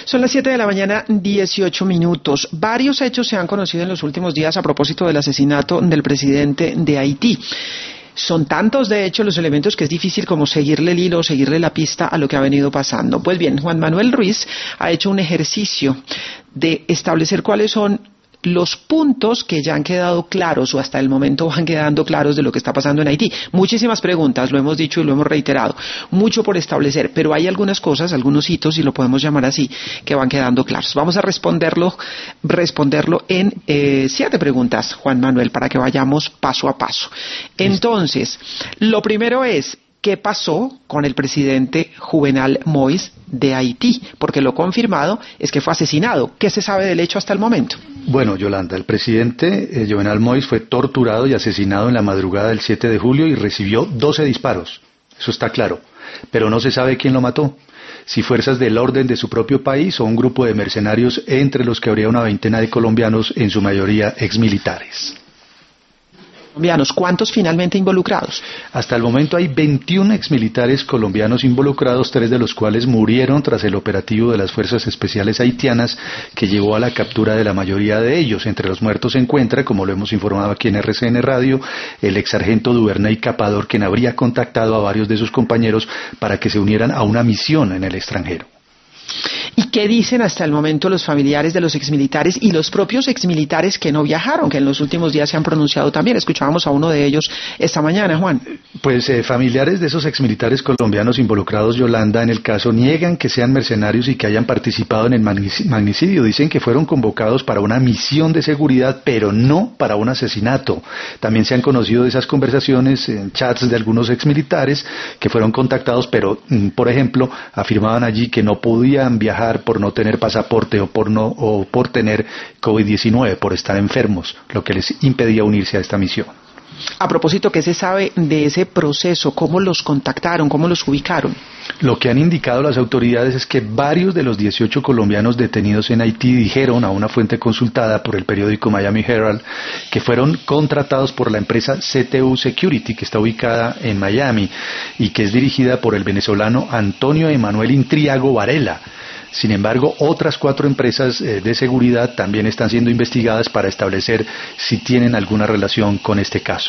Son las 7 de la mañana, 18 minutos. Varios hechos se han conocido en los últimos días a propósito del asesinato del presidente de Haití. Son tantos, de hecho, los elementos que es difícil como seguirle el hilo, seguirle la pista a lo que ha venido pasando. Pues bien, Juan Manuel Ruiz ha hecho un ejercicio de establecer cuáles son los puntos que ya han quedado claros o hasta el momento van quedando claros de lo que está pasando en Haití. Muchísimas preguntas, lo hemos dicho y lo hemos reiterado, mucho por establecer, pero hay algunas cosas, algunos hitos, si lo podemos llamar así, que van quedando claros. Vamos a responderlo en 7 preguntas, Juan Manuel, para que vayamos paso a paso. Entonces, lo primero es, ¿qué pasó con el presidente Juvenal Moïse de Haití? Porque lo confirmado es que fue asesinado. ¿Qué se sabe del hecho hasta el momento? Bueno, Yolanda, el presidente Juvenal Moïse fue torturado y asesinado en la madrugada del 7 de julio y recibió 12 disparos. Eso está claro. Pero no se sabe quién lo mató. Si fuerzas del orden de su propio país o un grupo de mercenarios entre los que habría una veintena de colombianos, en su mayoría exmilitares. Colombianos, ¿cuántos finalmente involucrados? Hasta el momento hay 21 exmilitares colombianos involucrados, 3 de los cuales murieron tras el operativo de las Fuerzas Especiales Haitianas que llevó a la captura de la mayoría de ellos. Entre los muertos se encuentra, como lo hemos informado aquí en RCN Radio, el exsargento Duvernay Capador, quien habría contactado a varios de sus compañeros para que se unieran a una misión en el extranjero. ¿Y qué dicen hasta el momento los familiares de los exmilitares y los propios exmilitares que no viajaron, que en los últimos días se han pronunciado también? Escuchábamos a uno de ellos esta mañana, Juan. Pues familiares de esos exmilitares colombianos involucrados, Yolanda, en el caso, niegan que sean mercenarios y que hayan participado en el magnicidio. Dicen que fueron convocados para una misión de seguridad, pero no para un asesinato. También se han conocido de esas conversaciones en chats de algunos exmilitares que fueron contactados, pero, por ejemplo, afirmaban allí que no podían viajar por no tener pasaporte o por tener COVID-19, por estar enfermos, lo que les impedía unirse a esta misión. A propósito, ¿qué se sabe de ese proceso? ¿Cómo los contactaron? ¿Cómo los ubicaron? Lo que han indicado las autoridades es que varios de los 18 colombianos detenidos en Haití dijeron a una fuente consultada por el periódico Miami Herald que fueron contratados por la empresa CTU Security, que está ubicada en Miami y que es dirigida por el venezolano Antonio Emanuel Intriago Varela. Sin embargo, otras 4 empresas de seguridad también están siendo investigadas para establecer si tienen alguna relación con este caso.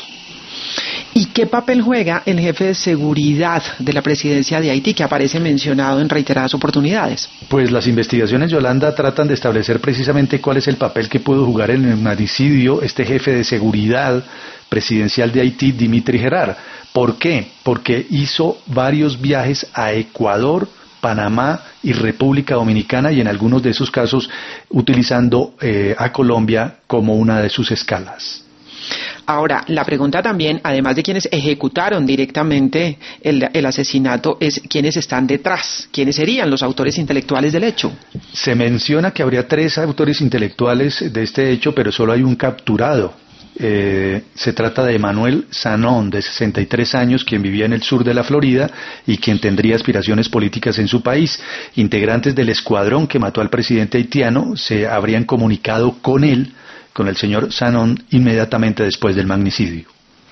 ¿Y qué papel juega el jefe de seguridad de la presidencia de Haití, que aparece mencionado en reiteradas oportunidades? Pues las investigaciones, Yolanda, tratan de establecer precisamente cuál es el papel que pudo jugar en el magnicidio este jefe de seguridad presidencial de Haití, Dimitri Gerard. ¿Por qué? Porque hizo varios viajes a Ecuador, Panamá y República Dominicana, y en algunos de esos casos utilizando a Colombia como una de sus escalas. Ahora, la pregunta también, además de quienes ejecutaron directamente el asesinato, es quiénes están detrás, quiénes serían los autores intelectuales del hecho. Se menciona que habría 3 autores intelectuales de este hecho, pero solo hay un capturado. Se trata de Manuel Sanón, de 63 años, quien vivía en el sur de la Florida y quien tendría aspiraciones políticas en su país. Integrantes del escuadrón que mató al presidente haitiano se habrían comunicado con él, con el señor Sanón, inmediatamente después del magnicidio.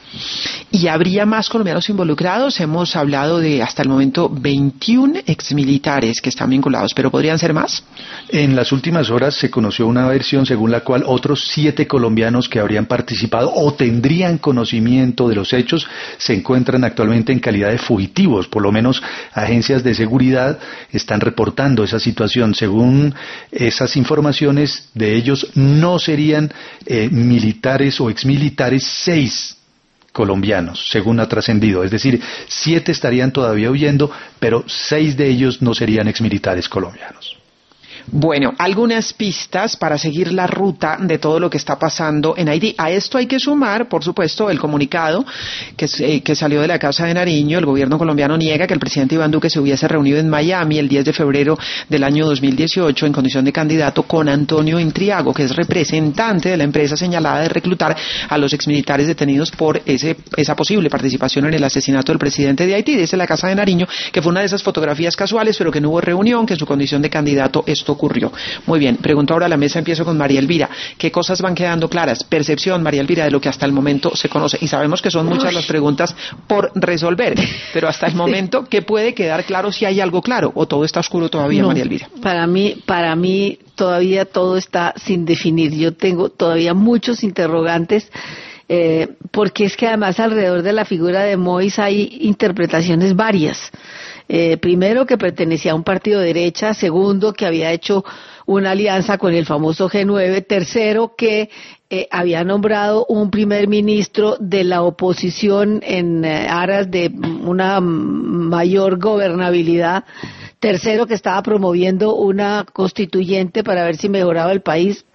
¿Y habría más colombianos involucrados? Hemos hablado de hasta el momento 21 exmilitares que están vinculados, pero ¿podrían ser más? En las últimas horas se conoció una versión según la cual otros 7 colombianos que habrían participado o tendrían conocimiento de los hechos se encuentran actualmente en calidad de fugitivos. Por lo menos agencias de seguridad están reportando esa situación. Según esas informaciones, de ellos no serían militares o exmilitares 6 colombianos, según ha trascendido. Es decir, 7 estarían todavía huyendo, pero 6 de ellos no serían exmilitares colombianos. Bueno, algunas pistas para seguir la ruta de todo lo que está pasando en Haití. A esto hay que sumar, por supuesto, el comunicado que salió de la Casa de Nariño. El gobierno colombiano niega que el presidente Iván Duque se hubiese reunido en Miami el 10 de febrero del año 2018 en condición de candidato con Antonio Intriago, que es representante de la empresa señalada de reclutar a los exmilitares detenidos por esa posible participación en el asesinato del presidente de Haití. Dice la Casa de Nariño que fue una de esas fotografías casuales, pero que no hubo reunión, que en su condición de candidato estuvo ocurrió. Muy bien, pregunto ahora a la mesa, empiezo con María Elvira. ¿Qué cosas van quedando claras? Percepción, María Elvira, de lo que hasta el momento se conoce. Y sabemos que son muchas las preguntas por resolver, pero hasta el momento, ¿qué puede quedar claro, si hay algo claro? ¿O todo está oscuro todavía, no, María Elvira? Para mí todavía todo está sin definir. Yo tengo todavía muchos interrogantes, porque es que además alrededor de la figura de Moïse hay interpretaciones varias. Primero, que pertenecía a un partido de derecha. Segundo, que había hecho una alianza con el famoso G9. Tercero, que había nombrado un primer ministro de la oposición en aras de una mayor gobernabilidad. Tercero, que estaba promoviendo una constituyente para ver si mejoraba el país.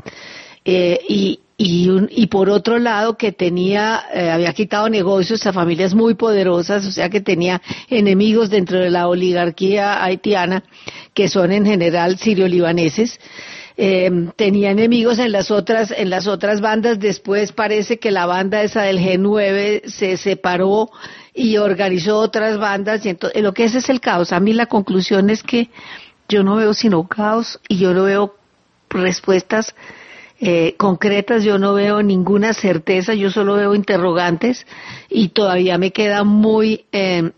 Y por otro lado, que había quitado negocios a familias muy poderosas, o sea que tenía enemigos dentro de la oligarquía haitiana, que son en general sirio-libaneses. Tenía enemigos en las otras bandas. Después parece que la banda esa del G9 se separó y organizó otras bandas, y entonces lo que es el caos. A mí la conclusión es que yo no veo sino caos, y yo no veo respuestas concretas, yo no veo ninguna certeza, yo solo veo interrogantes, y todavía me queda muy en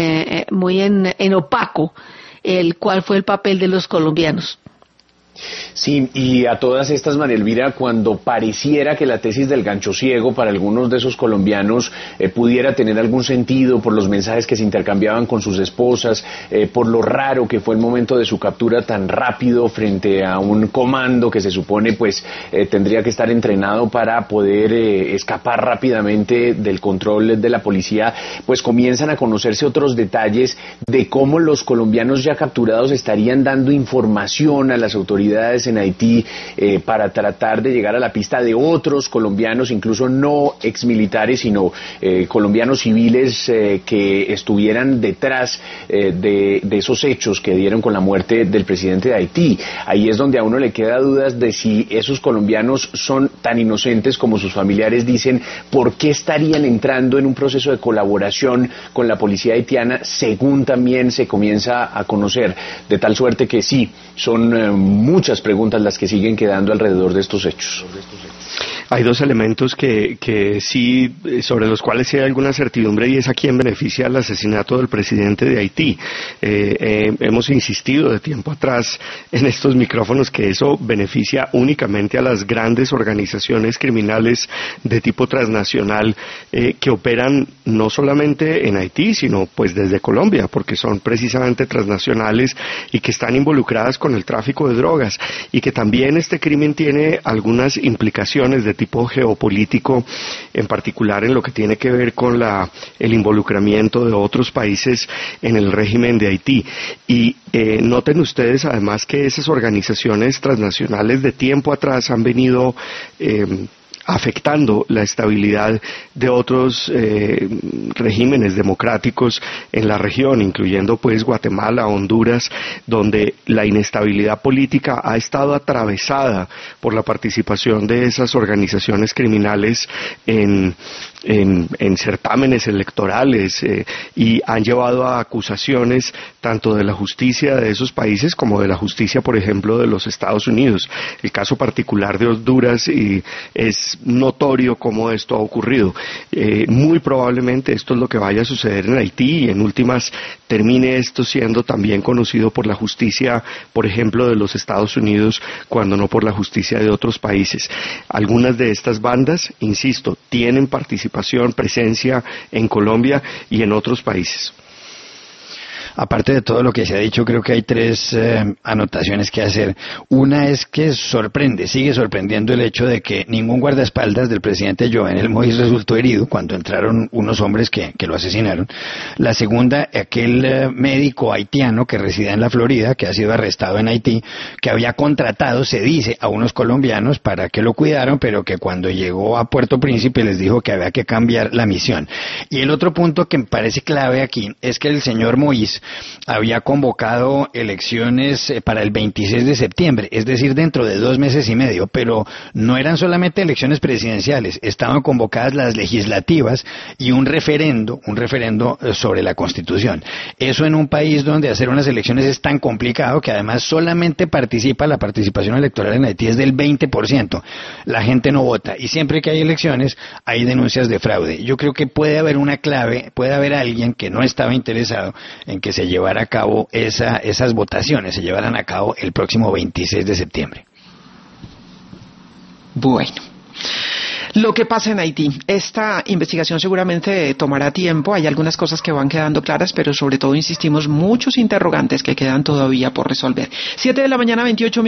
opaco cuál fue el papel de los colombianos. Sí, y a todas estas, María Elvira, cuando pareciera que la tesis del gancho ciego para algunos de esos colombianos pudiera tener algún sentido por los mensajes que se intercambiaban con sus esposas, por lo raro que fue el momento de su captura tan rápido frente a un comando que se supone pues tendría que estar entrenado para poder escapar rápidamente del control de la policía, pues comienzan a conocerse otros detalles de cómo los colombianos ya capturados estarían dando información a las autoridades en Haití para tratar de llegar a la pista de otros colombianos, incluso no exmilitares, sino colombianos civiles que estuvieran detrás de esos hechos que dieron con la muerte del presidente de Haití. Ahí es donde a uno le queda dudas de si esos colombianos son tan inocentes como sus familiares dicen. ¿Por qué estarían entrando en un proceso de colaboración con la policía haitiana, según también se comienza a conocer? De tal suerte que sí, son muchas preguntas las que siguen quedando alrededor de estos hechos. Hay dos elementos que sí, sobre los cuales sí hay alguna certidumbre, y es a quién beneficia el asesinato del presidente de Haití. Hemos insistido de tiempo atrás en estos micrófonos que eso beneficia únicamente a las grandes organizaciones criminales de tipo transnacional que operan no solamente en Haití, sino pues desde Colombia, porque son precisamente transnacionales y que están involucradas con el tráfico de drogas, y que también este crimen tiene algunas implicaciones de tipo geopolítico, en particular en lo que tiene que ver con el involucramiento de otros países en el régimen de Haití. Y noten ustedes además que esas organizaciones transnacionales de tiempo atrás han venido afectando la estabilidad de otros regímenes democráticos en la región, incluyendo pues Guatemala, Honduras, donde la inestabilidad política ha estado atravesada por la participación de esas organizaciones criminales en certámenes electorales, y han llevado a acusaciones tanto de la justicia de esos países como de la justicia, por ejemplo, de los Estados Unidos. El caso particular de Honduras es notorio cómo esto ha ocurrido. Muy probablemente esto es lo que vaya a suceder en Haití, y en últimas termine esto siendo también conocido por la justicia, por ejemplo, de los Estados Unidos, cuando no por la justicia de otros países. Algunas de estas bandas, insisto, tienen presencia en Colombia y en otros países. Aparte de todo lo que se ha dicho, creo que hay tres anotaciones que hacer. Una es que sigue sorprendiendo el hecho de que ningún guardaespaldas del presidente Jovenel Moïse resultó herido cuando entraron unos hombres que lo asesinaron. La segunda, aquel médico haitiano que reside en la Florida, que ha sido arrestado en Haití, que había contratado, se dice, a unos colombianos para que lo cuidaran, pero que cuando llegó a Puerto Príncipe les dijo que había que cambiar la misión. Y el otro punto que me parece clave aquí es que el señor Moïse había convocado elecciones para el 26 de septiembre, es decir, dentro de 2 meses y medio, pero no eran solamente elecciones presidenciales, estaban convocadas las legislativas y un referendo sobre la Constitución. Eso en un país donde hacer unas elecciones es tan complicado que además solamente la participación electoral en Haití es del 20%. La gente no vota y siempre que hay elecciones hay denuncias de fraude. Yo creo que puede haber una clave, puede haber alguien que no estaba interesado en que se llevara a cabo esas votaciones, se llevaran a cabo el próximo 26 de septiembre. Bueno. Lo que pasa en Haití. Esta investigación seguramente tomará tiempo. Hay algunas cosas que van quedando claras, pero sobre todo insistimos muchos interrogantes que quedan todavía por resolver. 7 de la mañana, 28 minutos.